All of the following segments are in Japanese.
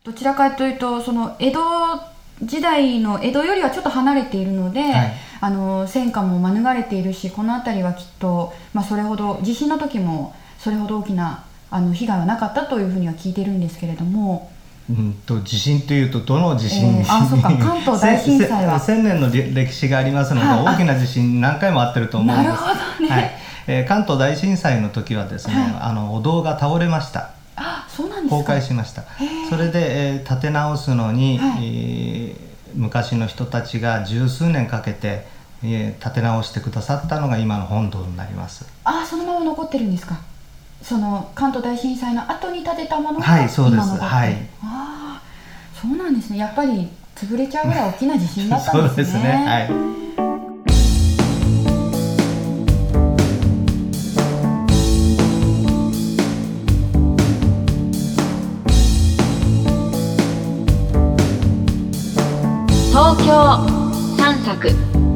どちらかというとその江戸時代の江戸よりはちょっと離れているので、戦火も免れているし、この辺りはきっと、それほど地震の時もそれほど大きな被害はなかったというふうには聞いているんですけれども、 地震というとどの地震、 そうか、関東大震災は 1000年の歴史がありますので、大きな地震何回もあってると思うんです。 なるほどね。 関東大震災の時はですね、お堂が倒れました。 そうなんですか。 崩壊しました。それで、建て直すのに、昔の人たちが十数年かけて、建て直してくださったのが今の本堂になります。 そのまま残ってるんですか。その関東大震災の後に建てたものが今残ってる。 そうです。 そうなんですね。やっぱり潰れちゃうぐらい大きな地震だったんですね。 そうですね。 東京散策。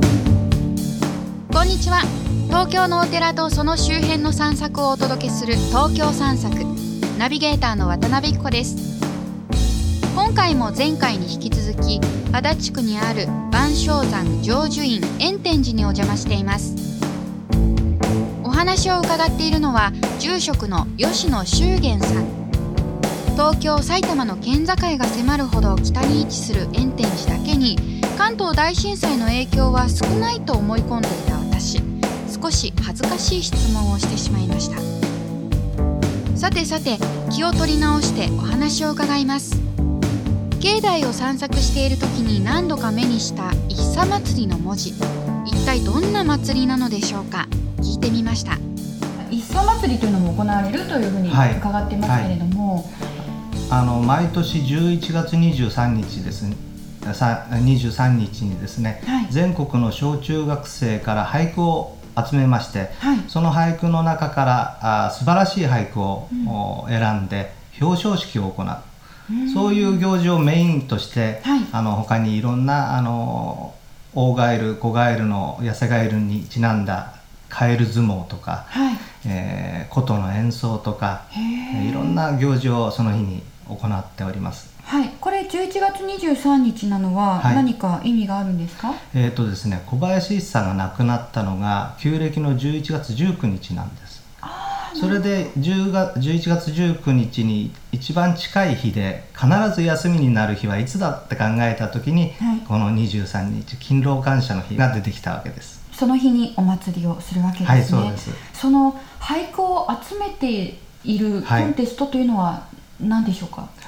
こんにちは。東京のお寺とその周辺の散策をお届けする東京散策、ナビゲーターの渡辺紀子です。今回も前回に引き続き、足立区にある万象山成就院円天寺にお邪魔しています。お話を伺っているのは住職の吉野修玄さん。東京埼玉の県境が迫るほど北に位置する円天寺だけに、関東大震災の影響は少ないと思い込んでいた私、少し恥ずかしい質問をしてしまいました。さて気を取り直してお話を伺います。境内を散策している時に何度か目にした一茶祭りの文字、一体どんな祭りなのでしょうか。聞いてみました。 一茶祭りというのも行われるというふうに伺ってますけれども、 毎年11月23日ですね、23日にですね、全国の小中学生から俳句を集めまして、その俳句の中から素晴らしい俳句を、選んで表彰式を行う、そういう行事をメインとして、他にいろんな大ガエル小ガエルの痩せガエルにちなんだカエル相撲とか、琴の演奏とか、いろんな行事をその日に行っております。 これ11月23日なのは何か意味があるんですか。 ですね、小林一茶が亡くなったのが旧暦の11月19日なんです。それで11月19日に一番近い日で必ず休みになる日はいつだって考えた時に、この23日勤労感謝の日が出てきたわけです。 その日にお祭りをするわけですね。 そうです。 その俳句を集めているコンテストというのは何でしょうか。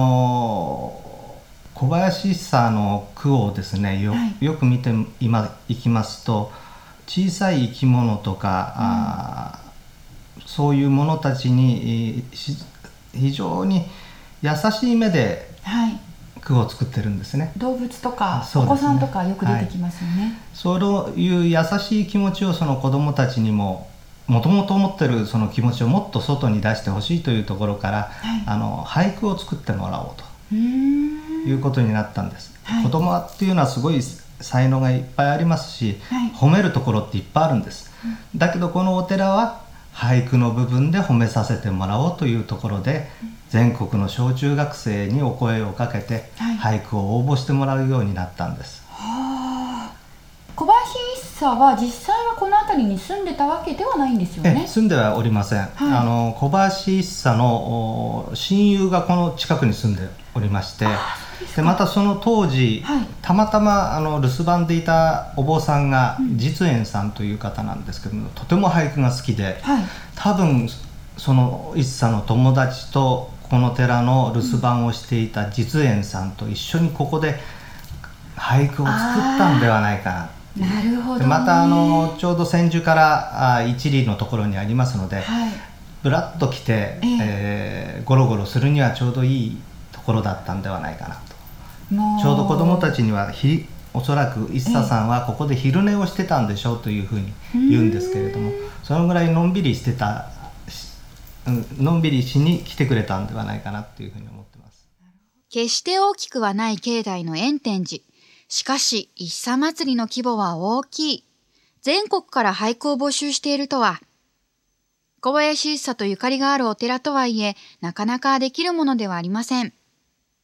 小林一茶の句をですね、よく見ていきますと、小さい生き物とか、そういうものたちに非常に優しい目で句を作ってるんですね。 動物とかお子さんとかよく出てきますよね。 そういう優しい気持ちをその子どもたちにもともと持ってるその気持ちをもっと外に出してほしいというところから、俳句を作ってもらおうということになったんです。子どもっていうのはすごい才能がいっぱいありますし、褒めるところっていっぱいあるんです。だけどこのお寺は俳句の部分で褒めさせてもらおうというところで、全国の小中学生にお声をかけて、俳句を応募してもらうようになったんです。 小林一茶は実際はこの辺りに住んでたわけではないんですよね。 住んではおりません。小林一茶の親友がこの近くに住んでおりまして、でまたその当時、たまたま留守番でいたお坊さんが実円さんという方なんですけども、とても俳句が好きで、多分その一茶の友達とこの寺の留守番をしていた実円さんと一緒にここで俳句を作ったんではないかな。 なるほどね。 またちょうど千住から一里のところにありますので、ぶらっと来て、ゴロゴロするにはちょうどいいところだったんではないかなと。ちょうど子どもたちにはおそらく一茶さんはここで昼寝をしてたんでしょうというふうに言うんですけれども、そのぐらいのんびりしてた、のんびりしに来てくれたんではないかなというふうに思ってます。 決して大きくはない境内の円天寺。しかし一茶祭りの規模は大きい。全国から俳句を募集しているとは。小林一茶とゆかりがあるお寺とはいえ、なかなかできるものではありません。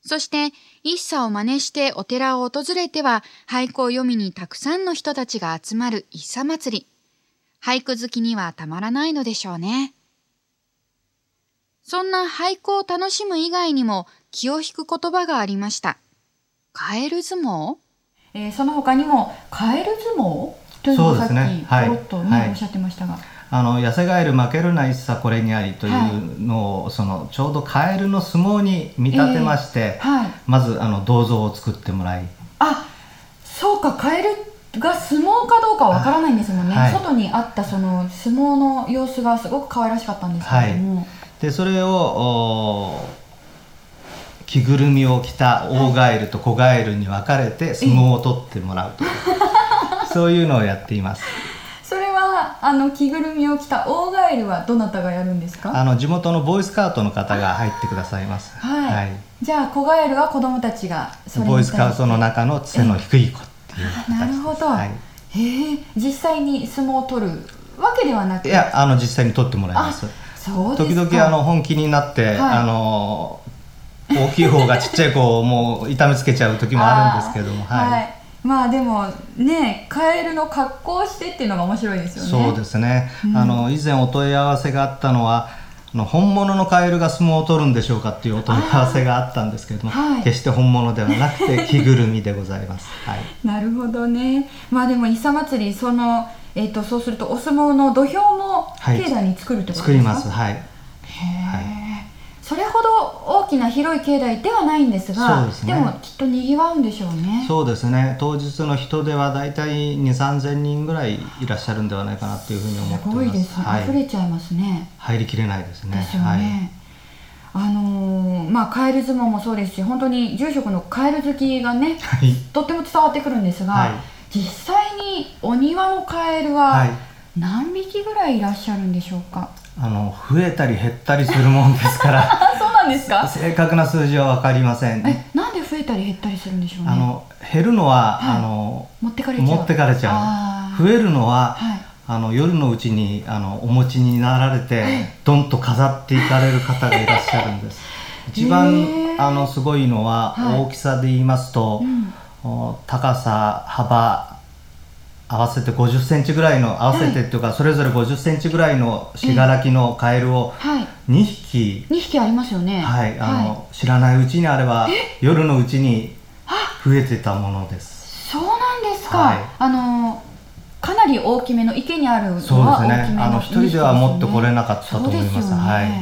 そして一茶を真似してお寺を訪れては俳句を読みにたくさんの人たちが集まる一茶祭り。俳句好きにはたまらないのでしょうね。そんな俳句を楽しむ以外にも気を引く言葉がありました。カエル相撲？ その他にもカエル相撲というのをさっきポロッとおっしゃってましたが、 痩せガエル負けるな一茶これにありというのを、ちょうどカエルの相撲に見立てまして、まず銅像を作ってもらい、 そうか、カエルが相撲かどうかわからないんですもんね。外にあったその相撲の様子がすごく可愛らしかったんですけれども、 でそれを着ぐるみを着た大ガエルと小ガエルに分かれて相撲を取ってもらうというそういうのをやっています。 それは着ぐるみを着た大ガエルはどなたがやるんですか？ 地元のボーイスカウトの方が入ってくださいます。 じゃあ小ガエルは子どもたちがそれにボーイスカウトの中の背の低い子っていう形。 なるほど、実際に相撲を取るわけではなくて、 いや実際に取ってもらいます。 そうですか。 時々本気になって、大きい方がちっちゃい子をもう痛めつけちゃう時もあるんですけども、 まあでもね、カエルの格好をしてっていうのが面白いですよね。 そうですね、以前お問い合わせがあったのは本物のカエルが相撲を取るんでしょうかっていうお問い合わせがあったんですけれども、決して本物ではなくて着ぐるみでございます。 なるほどね。まあでも一茶祭りそうするとお相撲の土俵も境内に作るってことですか？ 作ります。 それほど大きな広い境内ではないんですが、でもきっとにぎわうんでしょうね。 そうですね。当日の人出はだいたい2、3千人ぐらいいらっしゃるんではないかなというふうに思っています。 すごいですね。溢れちゃいますね。 入りきれないですね。 ですよね。カエル相撲もそうですし、本当に住職のカエル好きがね、とっても伝わってくるんですが、実際にお庭のカエルは何匹ぐらいいらっしゃるんでしょうか？ 増えたり減ったりするもんですからそうなんですか？ 正確な数字は分かりません。 なんで増えたり減ったりするんでしょうね。 減るのは、 持ってかれちゃう。増えるのは、夜のうちにお持ちになられて、ドンと飾っていかれる方がいらっしゃるんです。一番すごいのは、大きさで言いますと、高さ幅合わせて50センチぐらいの、合わせてっていうか、それぞれ50センチぐらいの信楽のカエルを2匹ありますよね。 知らないうちにあれば夜のうちに増えてたものです。 そうなんですか。かなり大きめの池にあるのは大きめの。そうですね。 一人では持ってこれなかったと思います。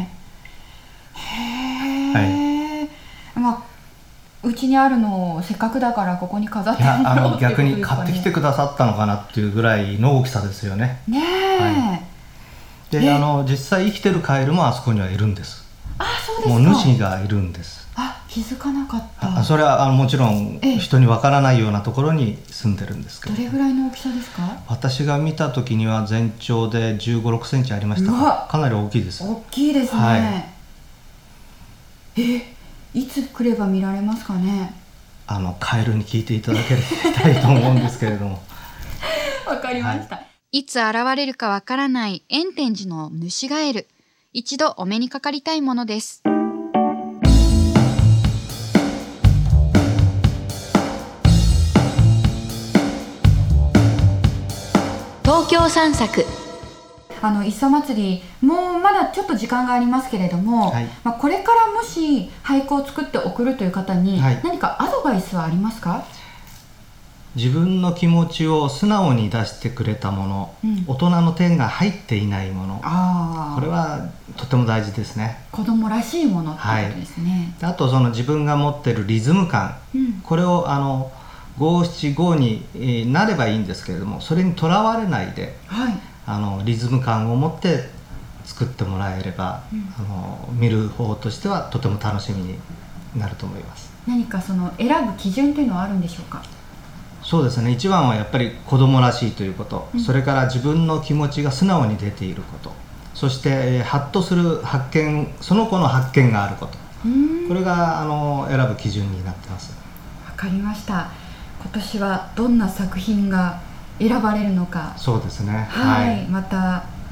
うちにあるのをせっかくだからここに飾ってもらおうってことですかね。 逆に買ってきてくださったのかなっていうぐらいの大きさですよね。で、実際生きてるカエルもあそこにはいるんです。 そうですか。 もう主がいるんです。 気づかなかった。 それはもちろん人にわからないようなところに住んでるんですけど。 どれぐらいの大きさですか？ 私が見た時には全長で15、6センチありました。かなり大きいです。 大きいですね。いつ来れば見られますかね？ カエルに聞いていただけたいと思うんですけれどもわかりました。 いつ現れるかわからない円天寺の主ガエル、一度お目にかかりたいものです。東京散策。 一茶祭りもうまだちょっと時間がありますけれども、これからもし俳句を作って送るという方に何かアドバイスはありますか？ 自分の気持ちを素直に出してくれたもの、大人の手が入っていないもの、これはとても大事ですね。 子供らしいものってことですね。 あと自分が持っているリズム感、これを五七五になればいいんですけれども、それにとらわれないで、リズム感を持って作ってもらえれば、見る方としてはとても楽しみになると思います。 何か選ぶ基準というのはあるんでしょうか？ そうですね。一番はやっぱり子供らしいということ、それから自分の気持ちが素直に出ていること、そしてハッとする発見、その子の発見があること、これが選ぶ基準になってます。 わかりました。今年はどんな作品が選ばれるのか、 そうですね。 また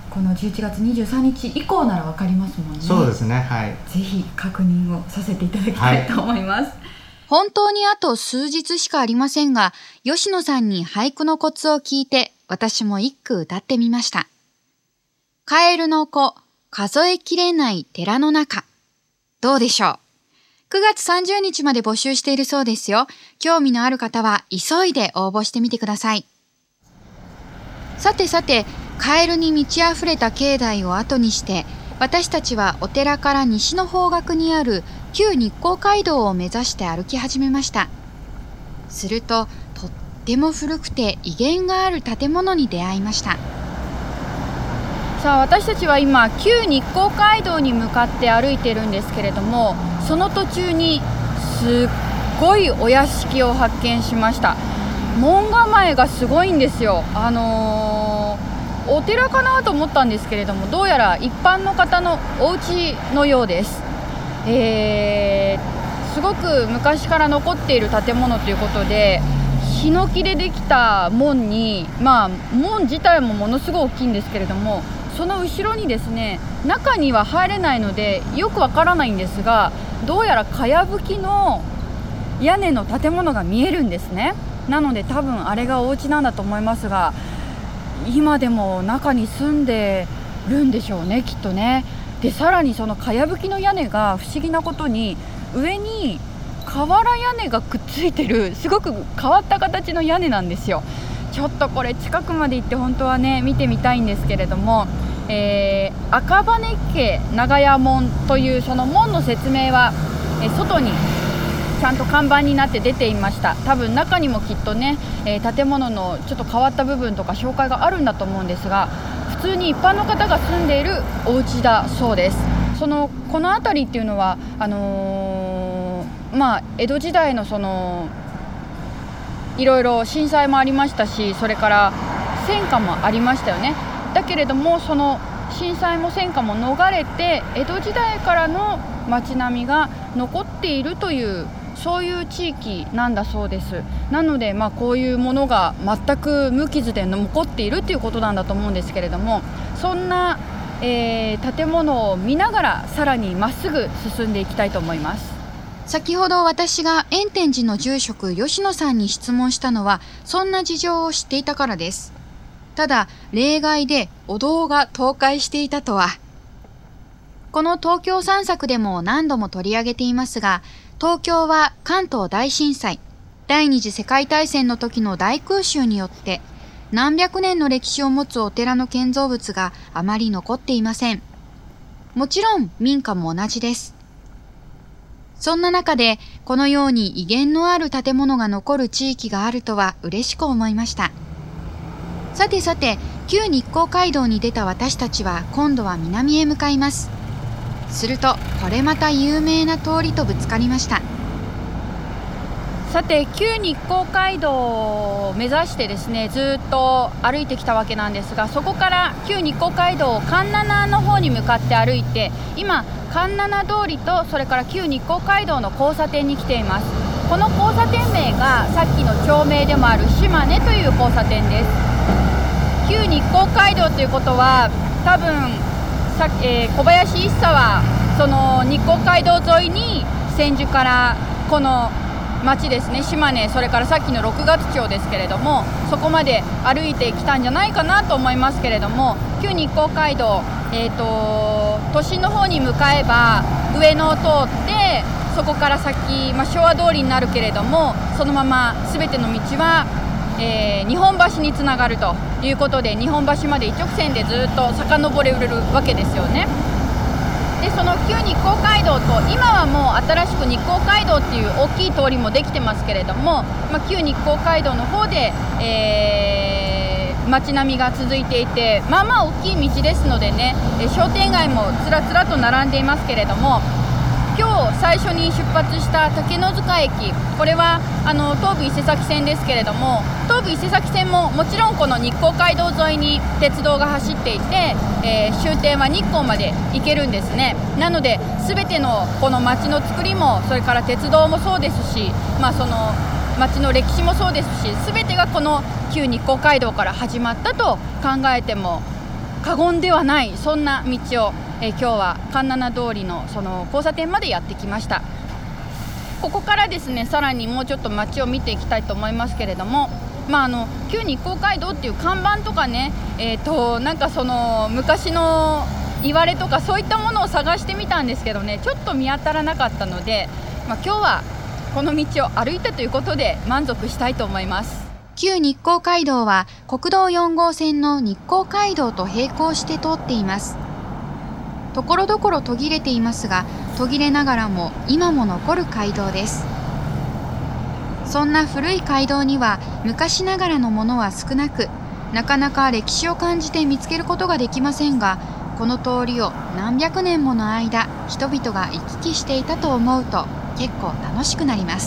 この11月23日以降なら分かりますもんね。 そうですね、はい。 ぜひ確認をさせていただきたいと思います。 本当にあと数日しかありませんが、吉野さんに俳句のコツを聞いて、私も一句歌ってみました。カエルの子、数えきれない寺の中。どうでしょう。9月30日まで募集しているそうですよ。興味のある方は急いで応募してみてください。さてさて、カエルに満ち溢れた境内を後にして、私たちはお寺から西の方角にある旧日光街道を目指して歩き始めました。すると、とっても古くて威厳がある建物に出会いました。 さあ、私たちは今旧日光街道に向かって歩いているんですけれども、その途中にすっごいお屋敷を発見しました。門構えがすごいんですよ。お寺かなと思ったんですけれども、どうやら一般の方のお家のようです。すごく昔から残っている建物ということで、ヒノキでできた門に、門自体もものすごい大きいんですけれども、その後ろにですね、中には入れないのでよくわからないんですが、どうやらかやぶきの屋根の建物が見えるんですね。なので多分あれがお家なんだと思いますが、今でも中に住んでるんでしょうね、きっとね。で、さらにそのかやぶきの屋根が不思議なことに、上に瓦屋根がくっついてる、すごく変わった形の屋根なんですよ。ちょっとこれ近くまで行って本当はね見てみたいんですけれども、赤羽家長屋門というその門の説明は、外にちゃんと看板になって出ていました。多分中にもきっとね、建物のちょっと変わった部分とか紹介があるんだと思うんですが、普通に一般の方が住んでいるお家だそうです。この辺りっていうのは江戸時代のいろいろ震災もありましたし、それから戦火もありましたよね。だけれどもその震災も戦火も逃れて、江戸時代からの街並みが残っているという、そういう地域なんだそうです。なのでこういうものが全く無傷で残っているということなんだと思うんですけれども、そんな、建物を見ながらさらにまっすぐ進んでいきたいと思います。 先ほど私が円天寺の住職吉野さんに質問したのは、そんな事情を知っていたからです。ただ例外でお堂が倒壊していたとは。この東京散策でも何度も取り上げていますが、東京は関東大震災、第二次世界大戦の時の大空襲によって何百年の歴史を持つお寺の建造物があまり残っていません。もちろん民家も同じです。そんな中でこのように威厳のある建物が残る地域があるとは嬉しく思いました。さてさて、旧日光街道に出た私たちは今度は南へ向かいます。するとこれまた有名な通りとぶつかりました。 さて、旧日光街道を目指してですね、ずっと歩いてきたわけなんですが、そこから旧日光街道を環七の方に向かって歩いて、今環七通りとそれから旧日光街道の交差点に来ています。この交差点名がさっきの町名でもある島根という交差点です。旧日光街道ということは多分小林一茶はその日光街道沿いに千住からこの町ですね、島根、それからさっきの六月町ですけれども、そこまで歩いてきたんじゃないかなと思いますけれども、旧日光街道、都心の方に向かえば上野を通って、そこから先、昭和通りになるけれども、そのまま全ての道は、日本橋につながるということで、日本橋まで一直線でずっと遡れるわけですよね。で、その旧日光街道と、今はもう新しく日光街道っていう大きい通りもできてますけれども、旧日光街道の方で、街並みが続いていて、大きい道ですのでね、商店街もつらつらと並んでいますけれども、今日最初に出発した竹の塚駅、これは東武伊勢崎線ですけれども、東武伊勢崎線ももちろんこの日光街道沿いに鉄道が走っていて、終点は日光まで行けるんですね。なので全てのこの街の作りも、それから鉄道もそうですし、その街の歴史もそうですし、全てがこの旧日光街道から始まったと考えても過言ではない、そんな道を、今日は環七通りのその交差点までやってきました。ここからですね、さらにもうちょっと街を見ていきたいと思いますけれども、旧日光街道っていう看板とかね、なんかその昔の言われとかそういったものを探してみたんですけどね、ちょっと見当たらなかったので、今日はこの道を歩いたということで満足したいと思います。 旧日光街道は国道4号線の日光街道と並行して通っています。ところどころ途切れていますが、途切れながらも今も残る街道です。そんな古い街道には昔ながらのものは少なく、なかなか歴史を感じて見つけることができませんが、この通りを何百年もの間人々が行き来していたと思うと結構楽しくなります。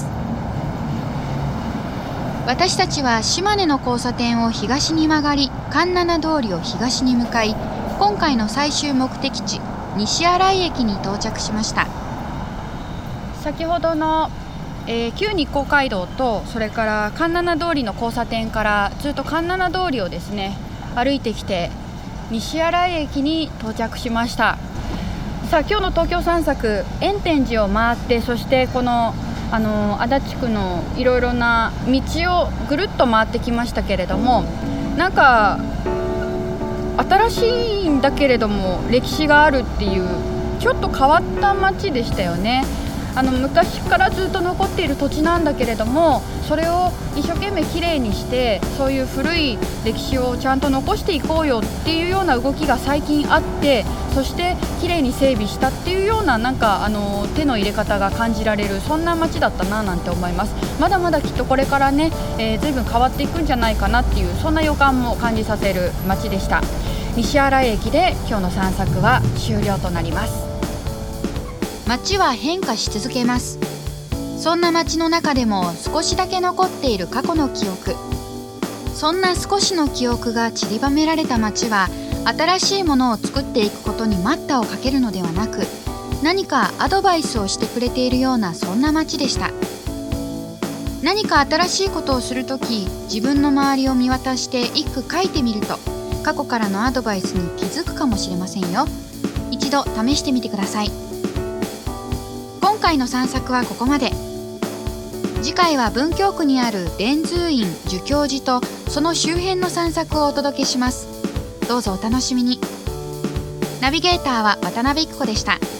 私たちは島根の交差点を東に曲がり、環七通りを東に向かい、今回の最終目的地西新井駅に到着しました。 先ほどの旧日光街道と、それから環七通りの交差点からずっと環七通りをですね歩いてきて西新井駅に到着しました。さあ、今日の東京散策、円天寺を回って、そしてこの足立区のいろいろな道をぐるっと回ってきましたけれども、なんか新しいんだけれども歴史があるっていうちょっと変わった街でしたよね。昔からずっと残っている土地なんだけれども、それを一生懸命きれいにして、そういう古い歴史をちゃんと残していこうよっていうような動きが最近あって、そしてきれいに整備したっていうような、なんか手の入れ方が感じられる、そんな街だったななんて思います。まだまだきっとこれからね、随分変わっていくんじゃないかなっていう、そんな予感も感じさせる街でした。西新井駅で今日の散策は終了となります。 街は変化し続けます。そんな街の中でも少しだけ残っている過去の記憶、そんな少しの記憶が散りばめられた街は、新しいものを作っていくことに待ったをかけるのではなく、何かアドバイスをしてくれているような、そんな街でした。何か新しいことをするとき、自分の周りを見渡して一句書いてみると、過去からのアドバイスに気づくかもしれませんよ。一度試してみてください。今回の散策はここまで。次回は文京区にある伝通院寿教寺とその周辺の散策をお届けします。どうぞお楽しみに。ナビゲーターは渡辺育子でした。